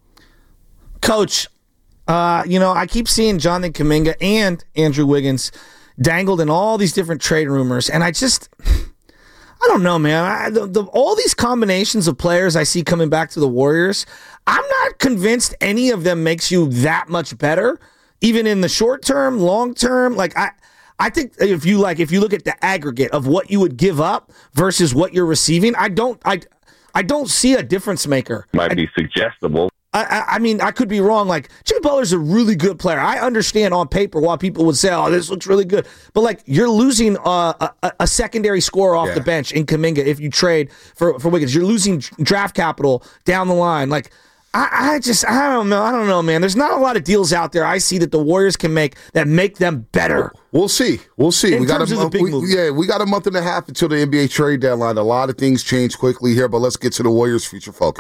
Speaker 10: Coach, uh, you know, I keep seeing Jonathan Kuminga and Andrew Wiggins dangled in all these different trade rumors, and I just, I don't know, man. I, the, the, all these combinations of players I see coming back to the Warriors, I'm not convinced any of them makes you that much better, even in the short term, long term. Like I, I think if you like, if you look at the aggregate of what you would give up versus what you're receiving, I don't, I, I don't see a difference maker.
Speaker 18: Might be suggestible.
Speaker 10: I, I, I mean, I could be wrong. Like, Jimmy Butler's a really good player. I understand on paper why people would say, oh, this looks really good. But, like, you're losing uh, a, a secondary scorer off
Speaker 9: Yeah.
Speaker 10: the bench in Kuminga if you trade for, for Wiggins. You're losing draft capital down the line. Like, I, I just, I don't know. I don't know, man. There's not a lot of deals out there I see that the Warriors can make that make them better.
Speaker 9: We'll see. We'll see.
Speaker 10: In
Speaker 9: we got
Speaker 10: terms
Speaker 9: a
Speaker 10: of the
Speaker 9: month.
Speaker 10: big
Speaker 9: we-
Speaker 10: moves.
Speaker 9: Yeah, we got a month and a half until the N B A trade deadline. A lot of things change quickly here, but let's get to the Warriors' future focus.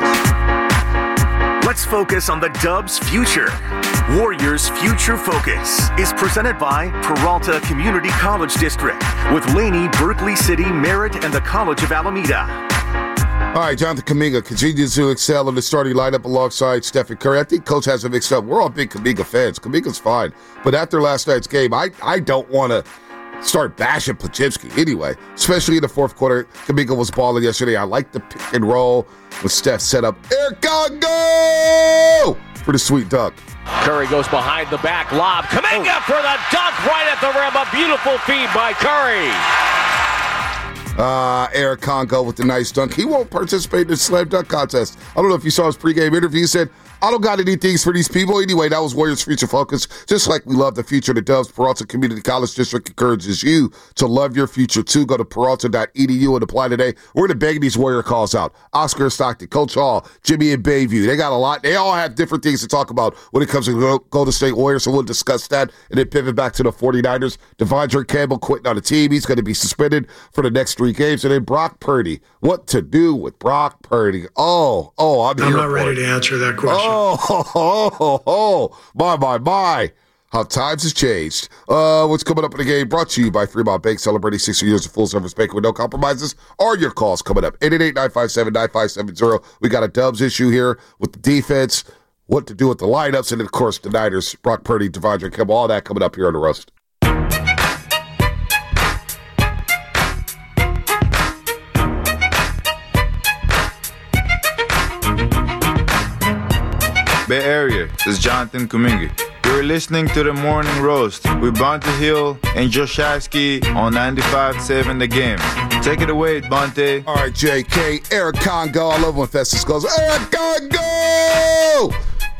Speaker 5: Let's focus on the Dubs' future. Warriors Future Focus is presented by Peralta Community College District with Laney, Berkeley City, Merritt, and the College of Alameda.
Speaker 9: All right, Jonathan Kuminga continues to excel in the starting lineup alongside Stephen Curry. I think Coach has him mixed up. We're all big Kuminga fans. Kuminga's fine. But after last night's game, I, I don't want to start bashing Pajinski anyway, especially in the fourth quarter. Kuminga was balling yesterday. I like the pick and roll with Steph set up. Air Congo for the sweet dunk.
Speaker 8: Curry goes behind the back lob. Kuminga for the dunk right at the rim. A beautiful feed by Curry.
Speaker 9: Uh, Eric Congo with the nice dunk. He won't participate in the slam dunk contest. I don't know if you saw his pregame interview. He said, I don't got any things for these people. Anyway, that was Warriors Future Focus. Just like we love the future of the Doves, Peralta Community College District encourages you to love your future too. Go to peralta dot e d u and apply today. We're going to bang these Warrior calls out. Oscar Stockton, Coach Hall, Jimmy and Bayview. They got a lot. They all have different things to talk about when it comes to Golden State Warriors, so we'll discuss that. And then pivot back to the 49ers. Devondre Campbell quitting on the team. He's going to be suspended for the next three games. And then Brock Purdy. What to do with Brock Purdy? Oh, oh, I'm,
Speaker 6: I'm
Speaker 9: here
Speaker 6: not
Speaker 9: for
Speaker 6: ready
Speaker 9: it.
Speaker 6: to answer that question.
Speaker 9: Oh, oh, oh, oh, my, my, my. How times has changed. Uh, what's coming up in the game brought to you by Fremont Bank, celebrating sixty years of full-service banking with no compromises. Are your calls coming up? eight eight eight, nine five seven, nine five seven zero. We got a Dubs issue here with the defense, what to do with the lineups, and, of course, the Niners, Brock Purdy, Devondre Campbell, all that coming up here on the Roast.
Speaker 18: Bay Area, this is Jonathan Kuminga. You're listening to the Morning Roast with Bonte Hill and Josh Shasky on ninety-five point seven The Game. Take it away, Bonte.
Speaker 9: All right, J K, Eric Congo. I love when Festus goes, Eric Congo!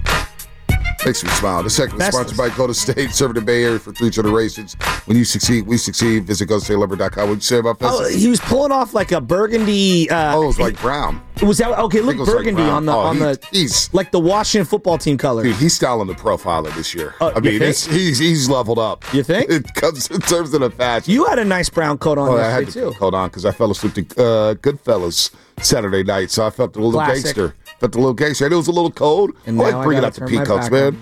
Speaker 9: Makes me smile. The segment is sponsored by Golden State, serving the Bay Area for three generations. When you succeed, we succeed. Visit golden state lumber dot com. What did you say about Festus?
Speaker 10: Oh, he was pulling off like a burgundy. Uh,
Speaker 9: oh, it was like brown.
Speaker 10: Was that okay? Look, burgundy
Speaker 9: like
Speaker 10: on the
Speaker 9: oh,
Speaker 10: on
Speaker 9: he,
Speaker 10: the
Speaker 9: he's
Speaker 10: like the Washington football team color.
Speaker 9: Dude, he's styling the profiler this year.
Speaker 10: Uh,
Speaker 9: I mean, it's, he's he's leveled up.
Speaker 10: You think?
Speaker 9: It comes in terms of the fashion.
Speaker 10: You had a nice brown coat on
Speaker 9: oh,
Speaker 10: yesterday
Speaker 9: I had to
Speaker 10: too.
Speaker 9: Coat on because I fell asleep to uh, Goodfellas Saturday night, so I felt a little
Speaker 10: Classic.
Speaker 9: gangster. Felt a little gangster. And it was a little cold.
Speaker 10: And
Speaker 9: I
Speaker 10: now
Speaker 9: like
Speaker 10: I
Speaker 9: bringing
Speaker 10: gotta
Speaker 9: out the
Speaker 10: turn my
Speaker 9: peacocks,
Speaker 10: back
Speaker 9: man.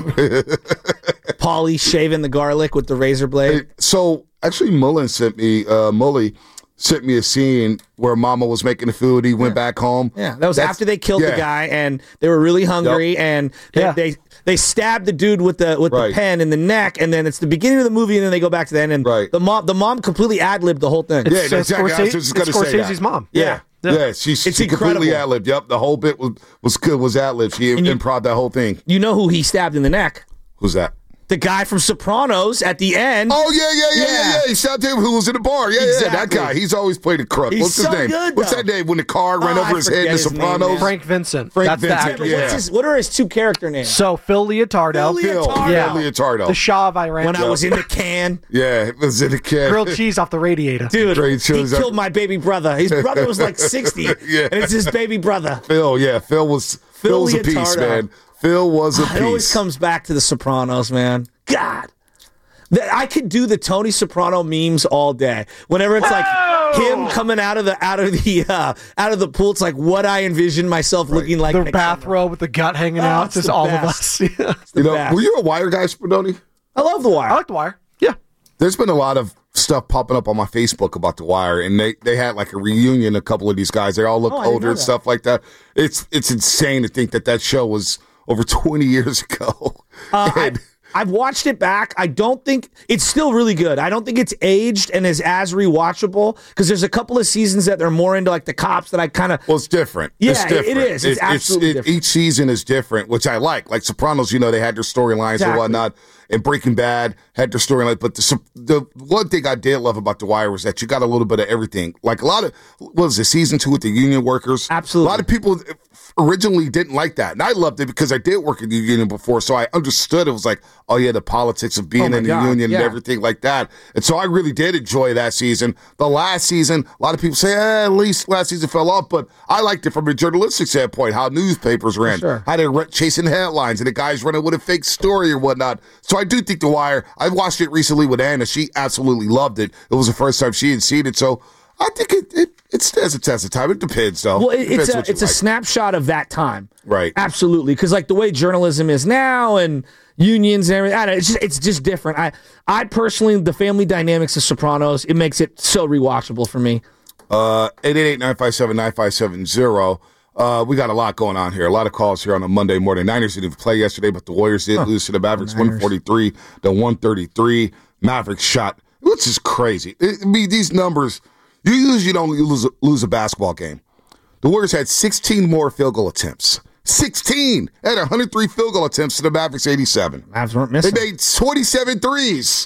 Speaker 10: Paulie shaving the garlic with the razor blade.
Speaker 9: Hey, so actually, Mullen sent me. Uh, Mully sent me a scene where Mama was making the food. He went
Speaker 10: Yeah.
Speaker 9: back home.
Speaker 10: Yeah, that was
Speaker 9: That's-
Speaker 10: after they killed
Speaker 9: yeah.
Speaker 10: the guy, and they were really hungry,
Speaker 9: Yep.
Speaker 10: and they,
Speaker 9: Yeah.
Speaker 10: they they stabbed the dude with the with
Speaker 9: Right.
Speaker 10: the pen in the neck, and then it's the beginning of the movie, and then they go back to the end, and the mom the mom completely ad libbed the whole thing.
Speaker 9: Yeah, exactly. I was just going to say that.
Speaker 19: mom.
Speaker 9: Yeah. Yeah, yeah she, she
Speaker 10: It's
Speaker 9: completely
Speaker 10: incredible.
Speaker 9: ad-libbed. Yep, the whole bit was was good. Was ad-libbed. She
Speaker 10: And you-
Speaker 9: improv that whole thing.
Speaker 10: You know who he stabbed in the neck?
Speaker 9: Who's that?
Speaker 10: The guy from Sopranos at the end.
Speaker 9: Oh yeah, yeah, yeah, yeah. yeah. He stabbed him who was in the bar. Yeah, yeah, that
Speaker 10: Exactly.
Speaker 9: guy. He's always played a crook.
Speaker 10: He's
Speaker 9: What's his
Speaker 10: so
Speaker 9: name?
Speaker 10: good,
Speaker 9: What's
Speaker 10: though.
Speaker 9: that name when the car ran
Speaker 10: Oh,
Speaker 9: over
Speaker 10: I
Speaker 9: his head in
Speaker 10: forget
Speaker 9: the
Speaker 10: his name,
Speaker 9: Sopranos?
Speaker 10: man.
Speaker 19: Frank Vincent.
Speaker 9: Frank
Speaker 19: That's
Speaker 9: Vincent,
Speaker 19: the actor.
Speaker 9: yeah.
Speaker 10: What's his, what are his two character names?
Speaker 19: So Phil Leotardo.
Speaker 10: Phil Leotardo.
Speaker 19: Yeah.
Speaker 9: Phil Leotardo.
Speaker 19: The Shah of Iran.
Speaker 10: When I was in the can.
Speaker 9: Yeah, it was in the can.
Speaker 19: Grilled cheese off the radiator.
Speaker 10: Dude,
Speaker 9: Great
Speaker 10: he
Speaker 9: shows up-
Speaker 10: killed my baby brother. His brother was like sixty,
Speaker 9: Yeah.
Speaker 10: and it's his baby brother.
Speaker 9: Phil, yeah, Phil was
Speaker 10: Phil
Speaker 9: Phil was a piece,
Speaker 10: Leotardo.
Speaker 9: man. Phil was a
Speaker 10: It always
Speaker 9: piece.
Speaker 10: comes back to the Sopranos, man. God. That- I could do the Tony Soprano memes all day. Whenever it's like him coming out of the out of the uh, out of the pool, it's like what I envision myself looking like.
Speaker 19: The
Speaker 10: in a
Speaker 19: bathrobe with the gut hanging
Speaker 10: Oh,
Speaker 19: out.
Speaker 10: it's
Speaker 19: Just
Speaker 10: the
Speaker 19: all
Speaker 10: best.
Speaker 19: of us. Yeah.
Speaker 9: You know,
Speaker 10: best.
Speaker 9: were you a Wire guy, Spadoni?
Speaker 10: I love The Wire.
Speaker 19: I like The Wire. Yeah.
Speaker 9: There's been a lot of stuff popping up on my Facebook about The Wire, and they, they had like a reunion. A couple of these guys, they all look
Speaker 10: Oh, I didn't
Speaker 9: older
Speaker 10: know
Speaker 9: and
Speaker 10: that.
Speaker 9: stuff like that. It's it's insane to think that that show was over twenty years ago.
Speaker 10: Uh, I,
Speaker 9: And-
Speaker 10: I've watched it back. I don't think it's still really good. I don't think it's aged and is as rewatchable because there's a couple of seasons that they're more into like the cops that I kind of.
Speaker 9: Well, it's different.
Speaker 10: Yeah,
Speaker 9: it's
Speaker 10: it-
Speaker 9: different.
Speaker 10: it is. It's absolutely different.
Speaker 9: Each season is different, which I like. Like Sopranos, you know, they had their storylines
Speaker 10: Exactly.
Speaker 9: and whatnot. And Breaking Bad had their storyline. But the the one thing I did love about The Wire was that you got a little bit of everything. Like a lot of, what was it, season two with the union workers?
Speaker 10: Absolutely.
Speaker 9: A lot of people originally didn't like that. And I loved it because I did work in the union before. So I understood it was like, oh, yeah, the politics of being
Speaker 10: Oh my
Speaker 9: in the
Speaker 10: God,
Speaker 9: union
Speaker 10: yeah.
Speaker 9: and everything like that. And so I really did enjoy that season. The last season, a lot of people say, eh, at least last season fell off, but I liked it from a journalistic standpoint, how newspapers ran,
Speaker 10: sure.
Speaker 9: how they were chasing headlines, and the guys running with a fake story or whatnot. So I do think The Wire, I watched it recently with Anna. She absolutely loved it. It was the first time she had seen it. So I think it it, it stands a test of time. It depends, though.
Speaker 10: Well, it,
Speaker 9: Depends
Speaker 10: it's a
Speaker 9: what you
Speaker 10: it's a
Speaker 9: like.
Speaker 10: snapshot of that time.
Speaker 9: Right.
Speaker 10: Absolutely, because like the way journalism is now and unions and everything, I don't know, it's just it's just different. I I personally, the family dynamics of Sopranos, it makes it so rewatchable for me.
Speaker 9: Uh, eight eight eight, nine five seven, nine five seven zero. Uh, we got a lot going on here. A lot of calls here on a Monday morning. Niners didn't even play yesterday, but the Warriors did
Speaker 10: Huh.
Speaker 9: lose to the Mavericks one forty-three to one thirty-three. Mavericks shot, which is crazy. I mean, these numbers, you usually don't lose, lose a basketball game. The Warriors had sixteen more field goal attempts. sixteen! They had one hundred three field goal attempts to the Mavericks eighty-seven.
Speaker 10: Mavs weren't
Speaker 9: They
Speaker 10: missing.
Speaker 9: made twenty-seven threes.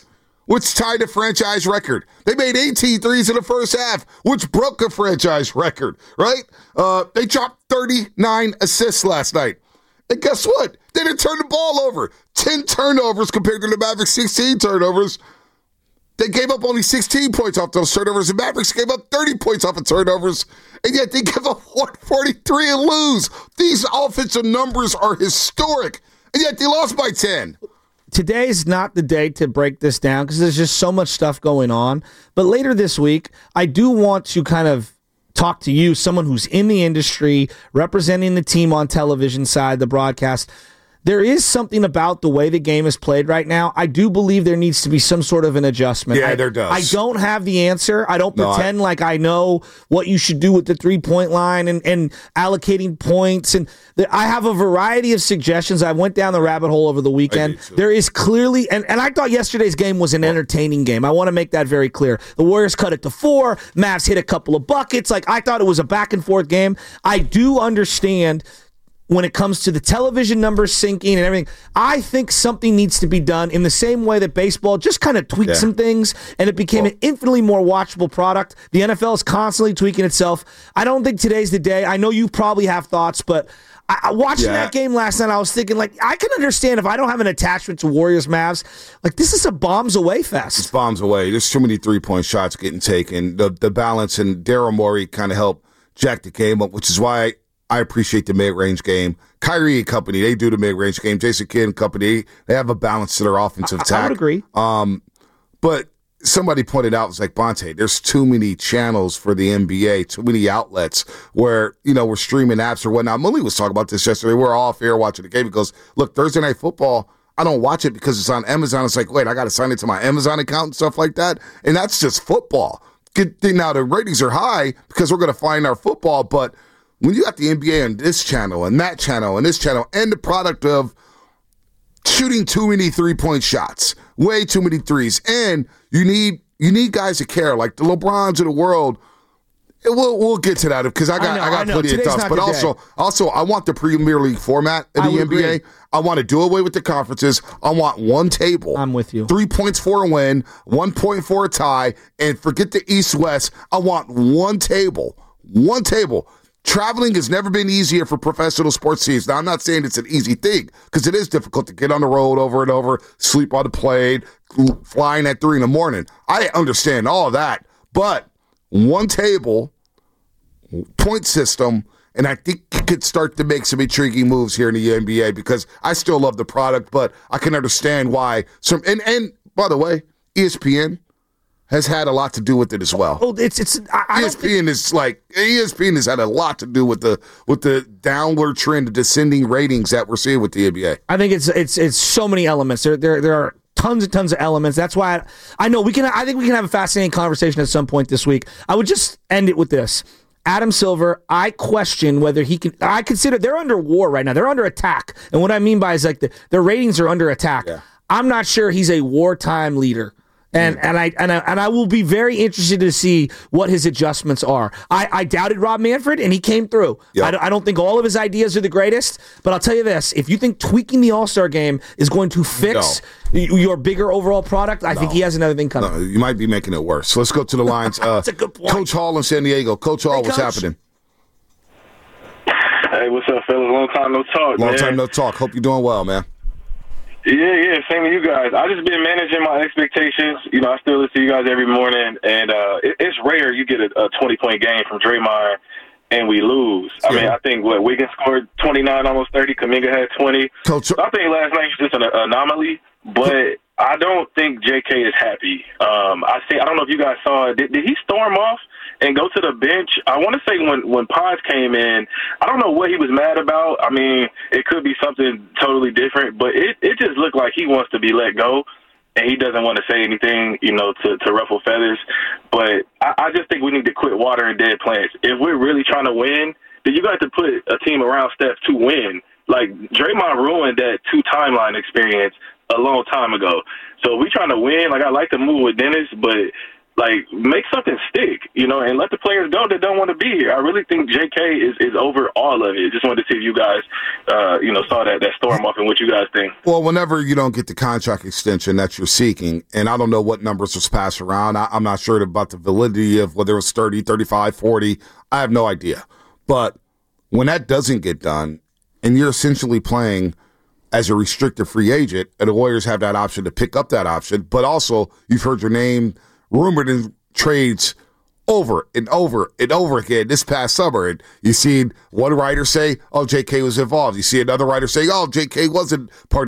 Speaker 9: which tied a franchise record. They made eighteen threes in the first half, which broke a franchise record, right? Uh, they dropped thirty-nine assists last night. And guess what? They didn't turn the ball over. ten turnovers compared to the Mavericks' sixteen turnovers. They gave up only sixteen points off those turnovers. The Mavericks gave up thirty points off of turnovers, and yet they give up one forty-three and lose. These offensive numbers are historic, and yet they lost by ten.
Speaker 10: Today's not the day to break this down because there's just so much stuff going on. But later this week, I do want to kind of talk to you, someone who's in the industry, representing the team on television side, the broadcast. There is something about the way the game is played right now. I do believe there needs to be some sort of an adjustment.
Speaker 9: Yeah,
Speaker 10: I,
Speaker 9: there does.
Speaker 10: I don't have the answer. I don't
Speaker 9: No,
Speaker 10: pretend
Speaker 9: I-
Speaker 10: like I know what you should do with the three-point line and, and allocating points. And the, I have a variety of suggestions. I went down the rabbit hole over the weekend. There is clearly, and, and I thought yesterday's game was an entertaining game. I want to make that very clear. The Warriors cut it to four. Mavs hit a couple of buckets. Like, I thought it was a back-and-forth game. I do understand when it comes to the television numbers sinking and everything. I think something needs to be done in the same way that baseball just kind of tweaked
Speaker 9: Yeah.
Speaker 10: some things and it became an infinitely more watchable product. The N F L is constantly tweaking itself. I don't think today's the day. I know you probably have thoughts, but I, I- watching
Speaker 9: Yeah.
Speaker 10: that game last night, I was thinking, like, I can understand if I don't have an attachment to Warriors Mavs. Like, this is a bombs away fest.
Speaker 9: It's bombs away. There's too many three-point shots getting taken. The the balance and Daryl Morey kind of helped jack the game up, which is why I, I appreciate the mid-range game. Kyrie and company, they do the mid-range game. Jason Kidd and company, they have a balance to their offensive attack.
Speaker 10: I would agree.
Speaker 9: Um, but somebody pointed out, it was like, Bonte, there's too many channels for the N B A, too many outlets where, you know, we're streaming apps or whatnot. Mully was talking about this yesterday. We're off air watching the game. He goes, look, Thursday Night Football, I don't watch it because it's on Amazon. It's like, wait, I got to sign into my Amazon account and stuff like that. And that's just football. Good thing now the ratings are high because we're going to find our football, but when you got the N B A on this channel and that channel and this channel and the product of shooting too many three-point shots, way too many threes, and you need you need guys to care, like the LeBrons of the world. And We'll we'll get to that because I got
Speaker 10: I know,
Speaker 9: I, got
Speaker 10: I know.
Speaker 9: plenty
Speaker 10: Today's
Speaker 9: of thoughts.
Speaker 10: not
Speaker 9: But
Speaker 10: the
Speaker 9: also
Speaker 10: day.
Speaker 9: also I want the Premier League format of
Speaker 10: I
Speaker 9: the
Speaker 10: would
Speaker 9: N B A.
Speaker 10: agree.
Speaker 9: I want to do away with the conferences. I want one table.
Speaker 10: I'm with you.
Speaker 9: Three points for a win, one point for a tie, and forget the East-West. I want one table. One table. Traveling has never been easier for professional sports teams. Now, I'm not saying it's an easy thing because it is difficult to get on the road over and over, sleep on the plane, flying at three in the morning. I understand all of that. But one table, point system, and I think you could start to make some intriguing moves here in the N B A because I still love the product, but I can understand why some. And, and by the way, E S P N has had a lot to do with it as well.
Speaker 10: Well, it's it's I, I
Speaker 9: E
Speaker 10: don't
Speaker 9: S P N is like E S P N has had a lot to do with the with the downward trend, the descending ratings that we're seeing with the N B A.
Speaker 10: I think it's it's it's so many elements. There there there are tons and tons of elements. That's why I, I know we can. I think we can have a fascinating conversation at some point this week. I would just end it with this. Adam Silver, I question whether he can. I consider they're under war right now. They're under attack, and what I mean by is like the, their ratings are under attack.
Speaker 9: Yeah.
Speaker 10: I'm not sure he's a wartime leader. And and I and I and I will be very interested to see what his adjustments are. I, I doubted Rob Manfred, and he came through.
Speaker 9: Yep.
Speaker 10: I, don't- I don't think all of his ideas are the greatest, but I'll tell you this: if you think tweaking the All Star game is going to fix y- your bigger overall product, I think he has another thing coming.
Speaker 9: No, you might be making it worse. Let's go to the lines. Uh,
Speaker 10: That's a good point.
Speaker 9: Coach Hall in San Diego. Coach Hall,
Speaker 10: Hey,
Speaker 9: what's
Speaker 10: Coach.
Speaker 9: happening?
Speaker 7: Hey, what's up, fellas? Long time no talk,
Speaker 9: Long
Speaker 7: man.
Speaker 9: time no talk. Hope you're doing well, man.
Speaker 7: Yeah, yeah, same to you guys. I just been managing my expectations. You know, I still listen to you guys every morning, and uh, it, it's rare you get a, a twenty-point game from Draymond and we lose. I mean, I think, what, Wiggins scored twenty-nine, almost thirty. Kuminga had twenty.
Speaker 9: Coach,
Speaker 7: So I think last night was just an anomaly, but I don't think J K is happy. Um, I see. I don't know if you guys saw it. Did, did he storm off and go to the bench? I want to say when when Pods came in, I don't know what he was mad about. I mean, it could be something totally different, but it, it just looked like he wants to be let go, and he doesn't want to say anything, you know, to, to ruffle feathers. But I, I just think we need to quit watering dead plants. If we're really trying to win, then you got to put a team around Steph to win. Like, Draymond ruined that two-timeline experience a long time ago. So if we're trying to win, like, I like to move with Dennis, but Like, make something stick, you know, and let the players go that don't want to be here. I really think J K is, is over all of it. Just wanted to see if you guys, uh, you know, saw that, that storm off and what you guys think.
Speaker 9: Well, whenever you don't get the contract extension that you're seeking, and I don't know what numbers was passed around. I, I'm not sure about the validity of whether it was thirty, thirty-five, forty. I have no idea. But when that doesn't get done, and you're essentially playing as a restricted free agent, and the Warriors have that option to pick up that option, but also you've heard your name rumored in trades over and over and over again this past summer. And you seen one writer say, oh, J K was involved. You see another writer say, oh, J K wasn't part